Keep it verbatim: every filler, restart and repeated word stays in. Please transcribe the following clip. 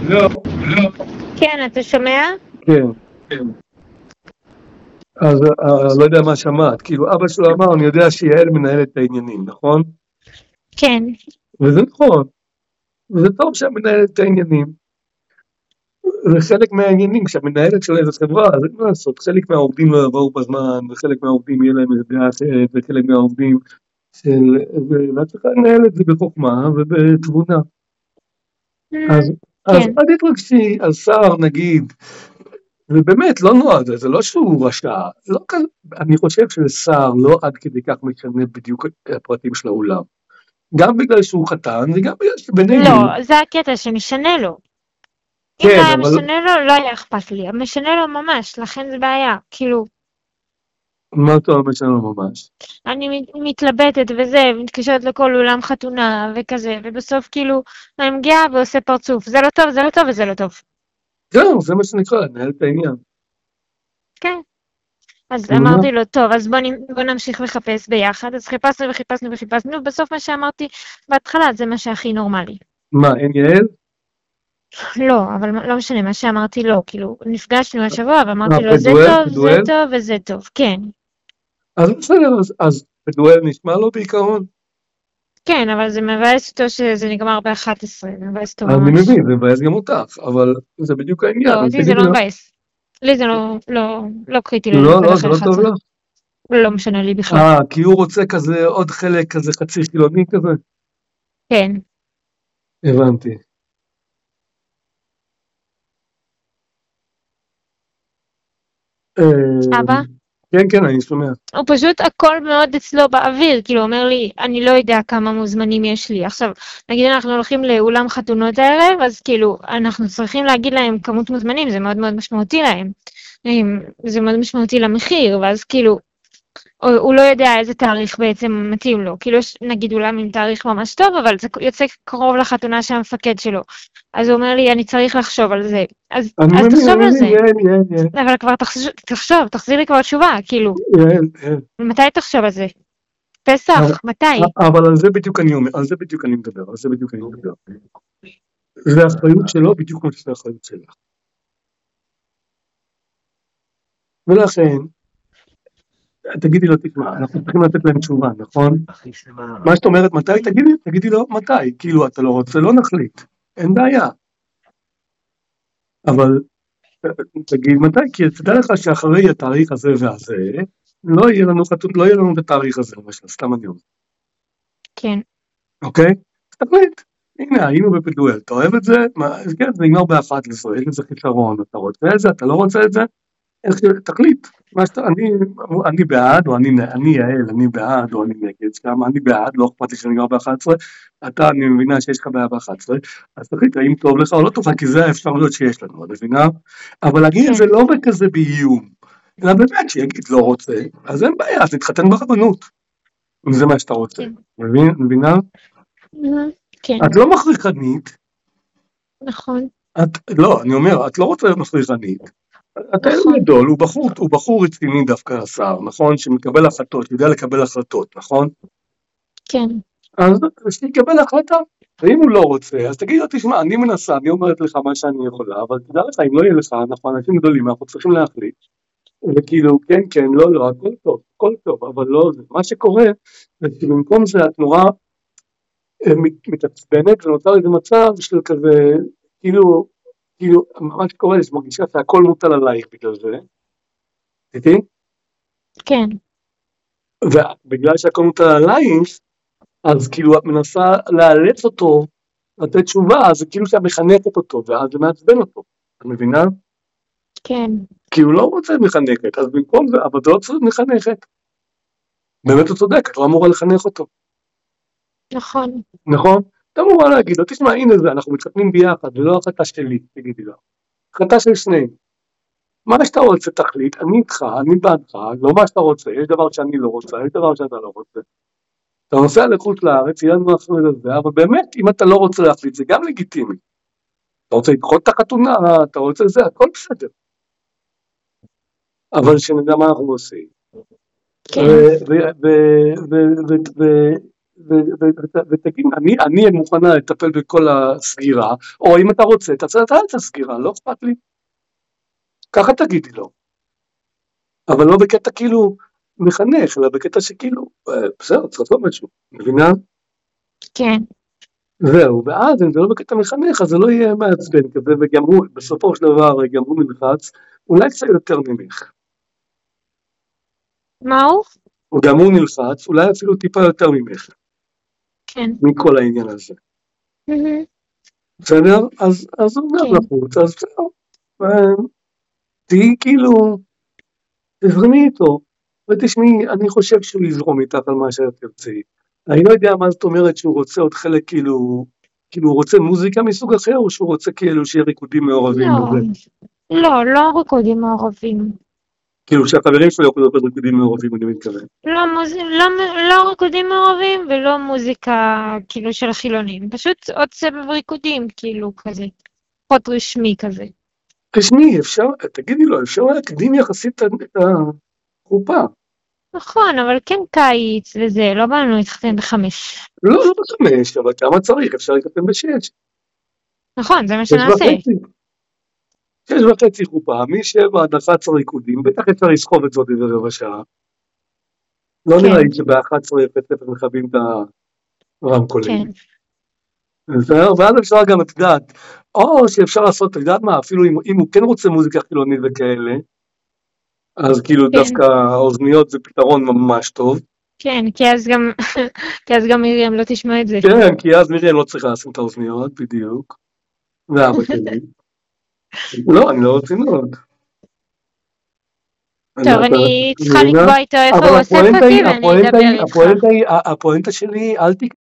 לא. כן, אתה שומע? כן. אז לא יודע מה שמעת, כאילו אבא שלו אמר, אני יודע שיעל מנהלת את העניינים, נכון? כן. וזה נכון, וזה טוב שהמנהלת את העניינים, וחלק מהעניינים, כשהמנהלת של איזו חברה, אז אין מה לעשות, חלק מהעובדים לא יבואו בזמן, וחלק מהעובדים יהיה להם איזה דעה אחרת, וחלק מהעובדים של, ואת צריכה לנהל את זה בחוכמה ובתבונה. אז, אז כן. אל תתרגשי על שר נגיד, ובאמת לא נועד, זה לא שהוא רשע, לא כזה, אני חושב ששר לא עד כדי כך משנה בדיוק הפרטים של האולם, גם בגלל שהוא חתן וגם בגלל שבינינו. לא, זה הקטע שמשנה לו. אם כן, לא היה אבל... משנה לו, לא היה אכפת לי, משנה לו ממש, לכן זה בעיה, כאילו. מה אתה אומר משנה לו ממש? אני מתלבטת וזה, מתקשרת לכל אולם חתונה וכזה, ובסוף כאילו, אני מגיעה ועושה פרצוף, זה לא טוב, זה לא טוב וזה לא טוב. זהו, זה מה שנקרא, לנהל את העניין. כן. אז אמרתי לו, טוב, אז בוא, בוא נמשיך לחפש ביחד, אז חיפשנו וחיפשנו וחיפשנו, בסוף מה שאמרתי בהתחלה זה מה שהכי נורמלי. מה, אין יעל? לא, אבל לא משנה, מה שאמרתי לא, כאילו, נפגשנו השבוע ואמרתי לו, זה פדואל, טוב, פדואל? זה טוב וזה טוב, כן. אז בסדר, אז, אז פדואל נשמע לו בעיקרון? כן, אבל זה מבאס אותו שזה נגמר ב-אחת עשרה, זה מבאס אותו ממש. אני מבין, זה מבאס גם אותך, אבל זה בדיוק העניין. לא, אותי זה לא מבאס. לי זה לא, לא, לא קריטי לי לא, לבד לא, אחרי זה לא טוב אחת עשרה. לך? לא משנה לי בכלל. אה, כי הוא רוצה כזה, עוד חלק כזה חצי חילוני כזה? כן. הבנתי. אבא? כן, כן, אני שומע. הוא פשוט הכל מאוד אצלו באוויר, כאילו אומר לי, אני לא יודע כמה מוזמנים יש לי. עכשיו, נגיד אנחנו הולכים לאולם חתונות הערב, אז כאילו, אנחנו צריכים להגיד להם כמות מוזמנים, זה מאוד מאוד משמעותי להם. זה מאוד משמעותי למחיר, ואז כאילו, הוא, הוא לא יודע איזה תאריך בעצם מתאים לו. כאילו, יש נגיד אולם עם תאריך ממש טוב, אבל זה יוצא קרוב לחתונה של המפקד שלו. אז הוא אומר לי, אני צריך לחשוב על זה. אז, אז מבין, תחשוב אני על זה. מבין, יעל, יעל, יעל. אבל כבר תחשוב, תחשוב, תחזיר לי כבר תשובה, כאילו. יעל, יעל. מתי תחשוב על זה? פסח, מתי? אבל על זה בדיוק אני אומר, על זה בדיוק אני מדבר, על זה בדיוק אני מדבר. זה האחריות שלו בדיוק כמו שזה האחריות שלך. ולכן, תגידי לו, תשמע, אנחנו צריכים לתת להם תשובה, נכון? מה שאת אומרת, מתי? תגידי, תגידי לו, מתי? כאילו, אתה לא רוצה, לא נחליט. אין בעיה. אבל, תגיד מתי, כי תדע לך שאחרי התאריך הזה והזה, לא יהיה לנו חתון, לא יהיה לנו את התאריך הזה, למשל, סתם אני אומר. כן. אוקיי? אז תחליט. הנה, היינו בפדואל, אתה אוהב את זה? מה, כן, זה נגמר באחת עשרה, אין לזה חיסרון, אתה רוצה את זה, אתה לא רוצה את זה? תחליט, מה שאתה, אני, אני בעד, או אני, אני יעל, אני בעד, או אני נגד, שמה, אני בעד, לא אכפת לי שאני גר ב-אחת עשרה, אתה, אני מבינה שיש לך בעיה ב-אחת עשרה, אז תחליט, האם טוב לך או לא טוב לך, כי זה האפשרויות שיש לנו, אני מבינה? אבל להגיד את זה לא בכזה באיום, אלא באמת שיגיד לא רוצה, אז אין בעיה, אז תתחתן ברבנות, אם זה מה שאתה רוצה, מבין, מבינה? כן. את לא מכריחנית. נכון. את, לא, אני אומר, את לא רוצה להיות מכריחנית. אתה גדול, הוא בחור, הוא בחור רציני דווקא השר, נכון? שמקבל החלטות, יודע לקבל החלטות, נכון? כן. אז שיקבל החלטה, ואם הוא לא רוצה, אז תגיד לו, תשמע, אני מנסה, אני אומרת לך מה שאני יכולה, אבל תדע לך, אם לא יהיה לך, אנחנו אנשים גדולים, אנחנו צריכים להחליט, וכאילו, כן, כן, לא, לא, הכל טוב, הכל טוב, אבל לא, מה שקורה, זה שבמקום זה את נורא מתעצבנת, ונוצר איזה מצב של כזה, כאילו, כאילו, מה שקורה, זה מרגישה שהכל מוטל עלייך בגלל זה, איתי? כן. ובגלל שהכל מוטל עלייך, אז כאילו את מנסה לאלץ אותו, לתת תשובה, אז זה כאילו שאת מחנקת אותו, ואז זה מעצבן אותו, את מבינה? כן. כי הוא לא רוצה מחנקת, אז במקום זה, אבל זה לא צריך מחנכת. באמת הוא צודק, את לא אמורה לחנך אותו. נכון. נכון? אתה אמורה להגיד לו, תשמע, הנה זה, אנחנו מתחתנים ביחד, ולא החלטה שלי, תגידי לו. החלטה של שניים. מה שאתה רוצה תחליט, אני איתך, אני בעדך, לא מה שאתה רוצה, יש דבר שאני לא רוצה, יש דבר שאתה לא רוצה. אתה נוסע לחוץ לארץ, יהיה לנו אחרי זה, אבל באמת, אם אתה לא רוצה להחליט, זה גם לגיטימי. אתה רוצה לדחות את החתונה, אתה רוצה זה, הכל בסדר. אבל שנדע מה אנחנו עושים. ותגיד, אני מוכנה לטפל בכל הסגירה, או אם אתה רוצה, תעשה את הסגירה, לא אכפת לי. ככה תגידי לו. אבל לא בקטע כאילו מחנך, אלא בקטע שכאילו, בסדר, צריך לעשות משהו, מבינה? כן. זהו, ואז אם זה לא בקטע מחנך, אז זה לא יהיה מעצבן כזה, וגם הוא, בסופו של דבר, גם הוא נלחץ, אולי קצת יותר ממך. מה הוא? וגם הוא נלחץ, אולי אפילו טיפה יותר ממך. כן. מכל העניין הזה. בסדר? אז, אז הוא אומר לחוץ, אז בסדר. תהי כאילו, תזרמי איתו, ותשמעי, אני חושב שהוא יזרום איתך על מה שאת תרצי. אני לא יודע מה זאת אומרת שהוא רוצה עוד חלק כאילו, כאילו הוא רוצה מוזיקה מסוג אחר, או שהוא רוצה כאילו שיהיה ריקודים מעורבים בזה? לא, לא ריקודים מעורבים. כאילו שהחברים שלו יכולו להיות ריקודים מעורבים, אני מתכוון. לא, לא, לא ריקודים מעורבים ולא מוזיקה כאילו של חילונים, פשוט עוד סבב ריקודים כאילו כזה, פחות רשמי כזה. תשמעי, אפשר, תגידי לו, אפשר להקדים יחסית את החופה. נכון, אבל כן קיץ וזה, לא באנו להתחתן בחמש. לא, לא בחמש, אבל כמה צריך, אפשר להתחתן בשש. נכון, זה מה שנעשה. שש וחצי חופה, משבע עד אחת עשרה ריקודים, בטח אפשר לסחוב את זאת איזה רבע שעה. לא נראה לי שב-אחת עשרה בית ספר מכבים את הרמקולים. ואז אפשר גם את יודעת, או שאפשר לעשות, את יודעת מה, אפילו אם הוא כן רוצה מוזיקה חילונית וכאלה, אז כאילו דווקא האוזניות זה פתרון ממש טוב. כן, כי אז גם, כי אז גם מרים לא תשמע את זה. כן, כי אז מרים לא צריכה לשים את האוזניות, בדיוק. זה אבא שלי. לא, אני לא רצינות. טוב, אני צריכה לקבוע איתו איפה הוא אוסף אותי ואני אדבר איתך. הפואנטה שלי,